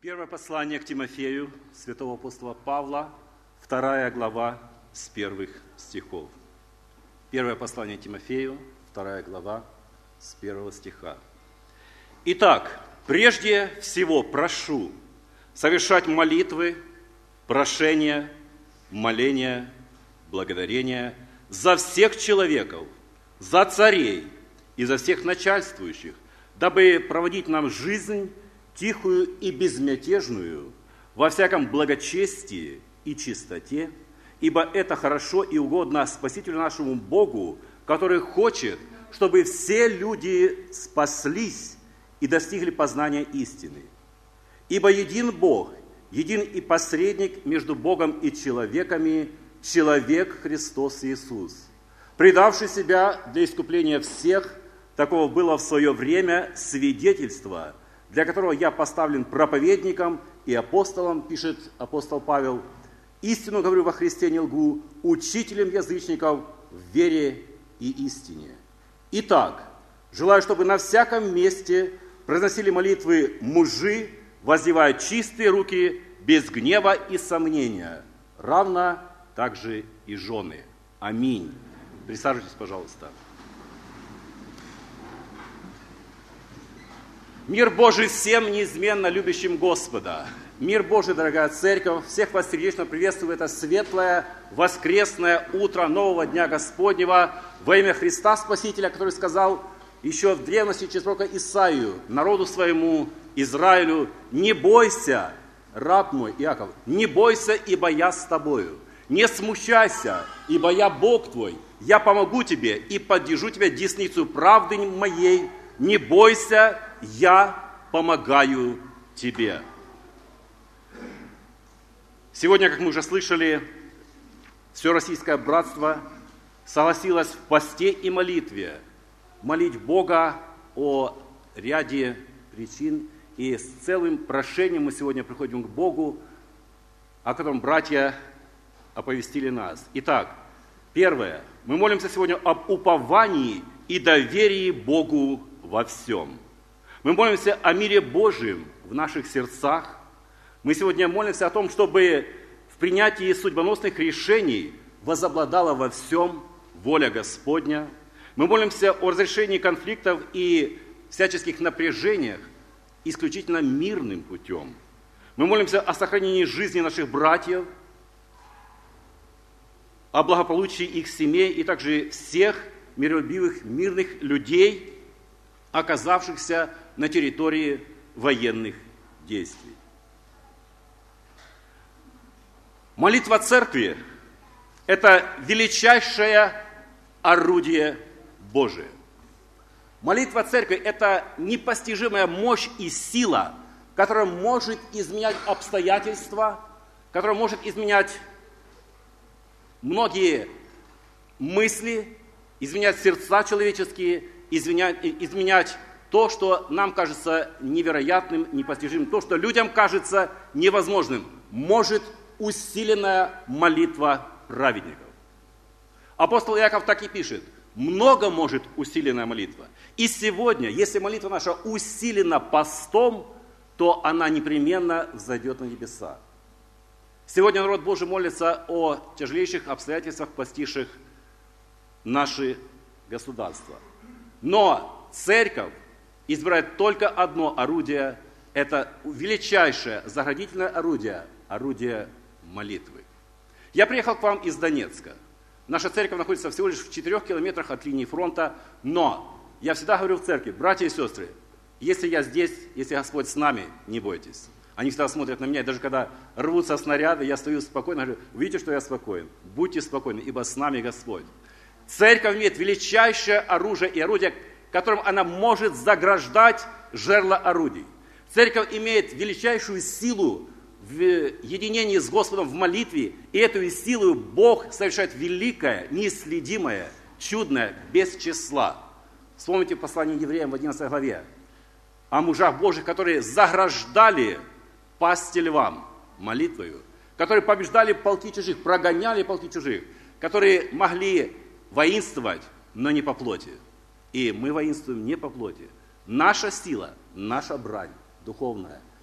Первое послание к Тимофею, святого апостола Павла, 2 глава, с первых стихов. Первое послание Тимофею, 2 глава, с 1 стиха. Итак, прежде всего прошу совершать молитвы, прошения, моления, благодарения за всех человеков, за царей и за всех начальствующих, дабы проводить нам жизнь тихую и безмятежную, во всяком благочестии и чистоте, ибо это хорошо и угодно Спасителю нашему Богу, который хочет, чтобы все люди спаслись и достигли познания истины. Ибо един Бог, един и посредник между Богом и человеками, человек Христос Иисус, предавший себя для искупления всех, такого было в свое время свидетельство, для которого я поставлен проповедником и апостолом, пишет апостол Павел, истину говорю во Христе не лгу, учителем язычников в вере и истине. Итак, желаю, чтобы на всяком месте произносили молитвы мужи, воздевая чистые руки, без гнева и сомнения, равно также и жены. Аминь. Присаживайтесь, пожалуйста. Мир Божий всем неизменно любящим Господа. Мир Божий, дорогая церковь, всех вас сердечно приветствую в это светлое, воскресное утро нового дня Господнего во имя Христа Спасителя, который сказал еще в древности через пророка Исаию, народу своему, Израилю: «Не бойся, раб мой Иаков, не бойся, ибо я с тобою. Не смущайся, ибо я Бог твой. Я помогу тебе и поддержу тебя десницу правды моей. Не бойся, я помогаю тебе». Сегодня, как мы уже слышали, все российское братство согласилось в посте и молитве молить Бога о ряде причин. И с целым прошением мы сегодня приходим к Богу, о котором братья оповестили нас. Итак, первое. Мы молимся сегодня об уповании и доверии Богу во всем. Мы молимся о мире Божьем в наших сердцах. Мы сегодня молимся о том, чтобы в принятии судьбоносных решений возобладала во всем воля Господня. Мы молимся о разрешении конфликтов и всяческих напряжениях исключительно мирным путем. Мы молимся о сохранении жизни наших братьев, о благополучии их семей и также всех миролюбивых, мирных людей, оказавшихся на территории военных действий. Молитва церкви – это величайшее орудие Божие. Молитва церкви – это непостижимая мощь и сила, которая может изменять обстоятельства, которая может изменять многие мысли, изменять сердца человеческие, изменять то, что нам кажется невероятным, непостижимым, то, что людям кажется невозможным, может усиленная молитва праведников. Апостол Иаков так и пишет: много может усиленная молитва. И сегодня, если молитва наша усилена постом, то она непременно взойдет на небеса. Сегодня народ Божий молится о тяжелейших обстоятельствах, постигших наши государства. Но церковь избирает только одно орудие, это величайшее заградительное орудие, орудие молитвы. Я приехал к вам из Донецка. Наша церковь находится всего лишь в 4 километрах от линии фронта, но я всегда говорю в церкви: братья и сестры, если я здесь, если Господь с нами, не бойтесь. Они всегда смотрят на меня, и даже когда рвутся снаряды, я стою спокойно, говорю: видите, что я спокоен? Будьте спокойны, ибо с нами Господь. Церковь имеет величайшее оружие и орудие, которым она может заграждать жерла орудий. Церковь имеет величайшую силу в единении с Господом в молитве, и эту силу Бог совершает великое, неисследимое, чудное, без числа. Вспомните послание евреям в 11 главе о мужах Божьих, которые заграждали пасти львам молитвою, которые побеждали полки чужих, прогоняли полки чужих, которые могли воинствовать, но не по плоти. И мы воинствуем не по плоти. Наша сила, наша брань духовная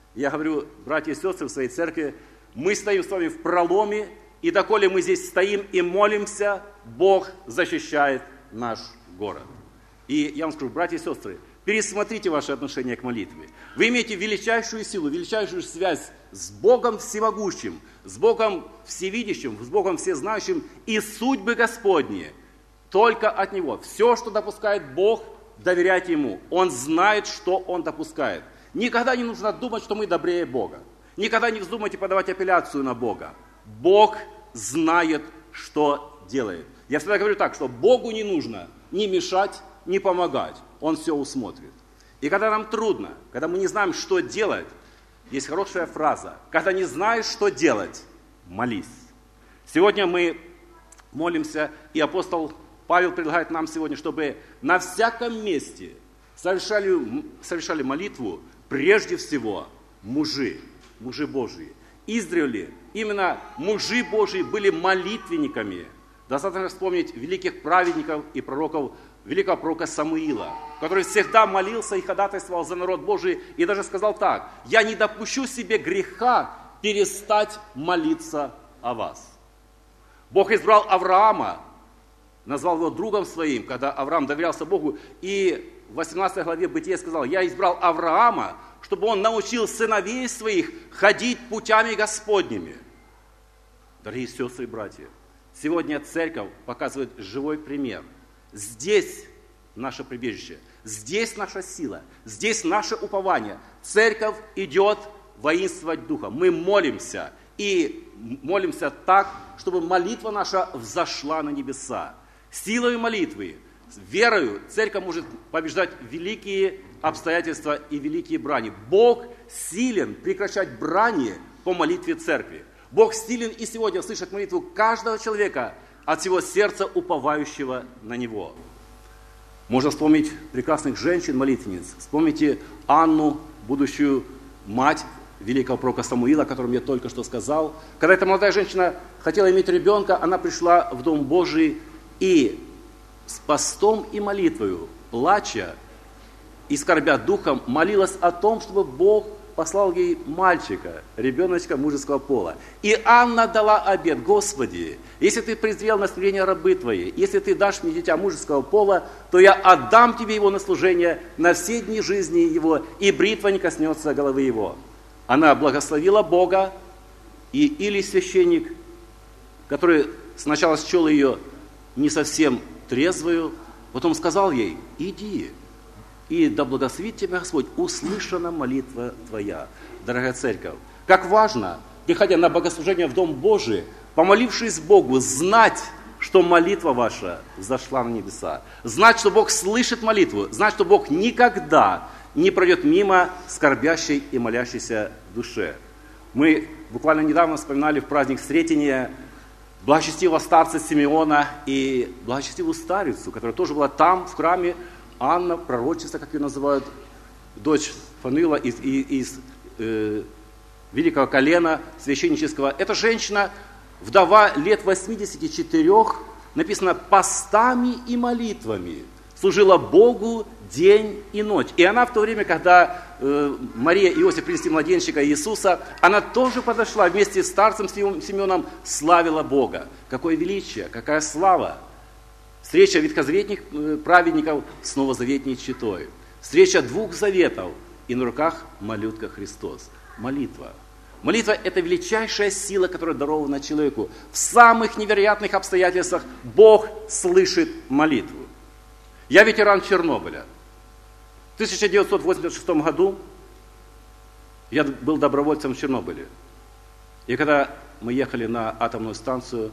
Я говорю, братья и сестры, в своей церкви, мы стоим с вами в проломе, и доколе мы здесь стоим и молимся, Бог защищает наш город. И я вам скажу, братья и сестры, пересмотрите ваше отношение к молитве. Вы имеете величайшую силу, величайшую связь с Богом Всемогущим, с Богом Всевидящим, с Богом Всезнающим, и судьбы Господни только от Него. Все, что допускает Бог, доверяйте Ему. Он знает, что Он допускает. Никогда не нужно думать, что мы добрее Бога. Никогда не вздумайте подавать апелляцию на Бога. Бог знает, что делает. Я всегда говорю так, что Богу не нужно ни мешать, ни помогать. Он все усмотрит. И когда нам трудно, когда мы не знаем, что делать, есть хорошая фраза. Когда не знаешь, что делать, молись. Сегодня мы молимся, и апостол Павел предлагает нам сегодня, чтобы на всяком месте совершали молитву прежде всего мужи Божьи. Издревле именно мужи Божьи были молитвенниками. Достаточно вспомнить великих праведников и пророков, великого пророка Самуила, который всегда молился и ходатайствовал за народ Божий, и даже сказал так: «Я не допущу себе греха перестать молиться о вас». Бог избрал Авраама, назвал его другом своим, когда Авраам доверялся Богу, и в 18 главе Бытия сказал: «Я избрал Авраама, чтобы он научил сыновей своих ходить путями Господними». Дорогие сестры и братья, сегодня церковь показывает живой пример. Здесь наше прибежище, здесь наша сила, здесь наше упование. Церковь идет воинствовать Духом. Мы молимся, и молимся так, чтобы молитва наша взошла на небеса. Силой молитвы, верою церковь может побеждать великие обстоятельства и великие брани. Бог силен прекращать брани по молитве церкви. Бог силен и сегодня слышать молитву каждого человека от всего сердца, уповающего на Него. Можно вспомнить прекрасных женщин-молитвенниц. Вспомните Анну, будущую мать великого пророка Самуила, о котором я только что сказал. Когда эта молодая женщина хотела иметь ребенка, она пришла в Дом Божий и с постом и молитвою, плача и скорбя духом, молилась о том, чтобы Бог послал ей мальчика, ребеночка мужеского пола. И Анна дала обет: «Господи, если Ты презрел на смирение рабы Твои, если Ты дашь мне дитя мужеского пола, то я отдам Тебе его на служение на все дни жизни его, и бритва не коснется головы его». Она благословила Бога, и Илий священник, который сначала счел ее не совсем трезвую, потом сказал ей: «Иди, и да благословит тебя Господь, услышана молитва твоя». Дорогая церковь, как важно, приходя на богослужение в Дом Божий, помолившись Богу, знать, что молитва ваша взошла на небеса, знать, что Бог слышит молитву, знать, что Бог никогда не пройдет мимо скорбящей и молящейся душе. Мы буквально недавно вспоминали в праздник Сретения благочестивого старца Симеона и благочестивую старицу, которая тоже была там, в храме, Анна, пророчица, как ее называют, дочь Фануила из великого колена священнического. Эта женщина, вдова лет 84, написано, постами и молитвами служила Богу день и ночь. И она в то время, когда Мария и Иосиф принесли младенчика Иисуса, она тоже подошла вместе с старцем Симеоном, славила Бога. Какое величие, какая слава! Встреча ветхозаветных праведников с новозаветней четой. Встреча двух заветов, и на руках малютка Христос. Молитва. Молитва – это величайшая сила, которая дарована человеку. В самых невероятных обстоятельствах Бог слышит молитву. Я ветеран Чернобыля. В 1986 году я был добровольцем в Чернобыле. И когда мы ехали на атомную станцию,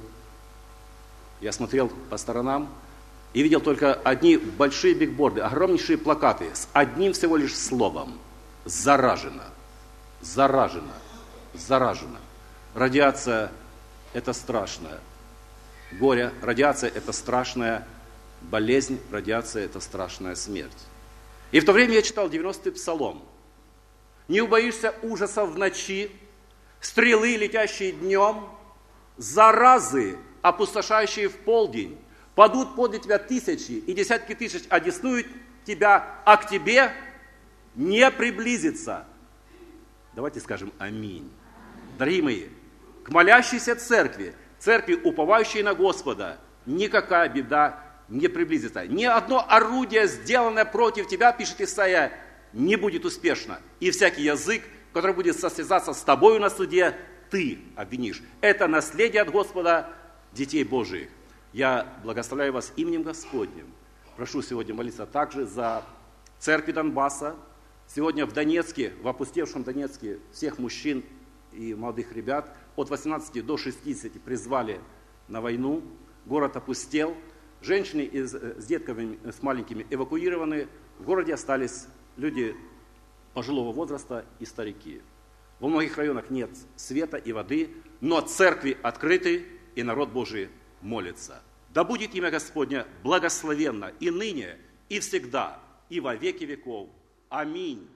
я смотрел по сторонам и видел только одни большие бигборды, огромнейшие плакаты с одним всего лишь словом: «Заражено, заражено, заражено». Радиация – это страшное горе, радиация – это страшная болезнь, радиация – это страшная смерть. И в то время я читал 90-й псалом. «Не убоишься ужаса в ночи, стрелы, летящие днем, заразы, опустошающие в полдень, падут подле тебя тысячи и десятки тысяч, одесную тебя, а к тебе не приблизится». Давайте скажем аминь. Дорогие мои, к молящейся церкви, церкви, уповающей на Господа, никакая беда не приблизится. Ни одно орудие, сделанное против тебя, пишет Исаия, не будет успешно. И всякий язык, который будет состязаться с тобою на суде, ты обвинишь. Это наследие от Господа детей Божиих. Я благословляю вас именем Господним. Прошу сегодня молиться также за церкви Донбасса. Сегодня в Донецке, в опустевшем Донецке, всех мужчин и молодых ребят от 18 до 60 призвали на войну. Город опустел. Женщины с детками, с маленькими эвакуированы. В городе остались люди пожилого возраста и старики. Во многих районах нет света и воды, но церкви открыты, и народ Божий молится. Да будет имя Господне благословенно и ныне, и всегда, и во веки веков. Аминь.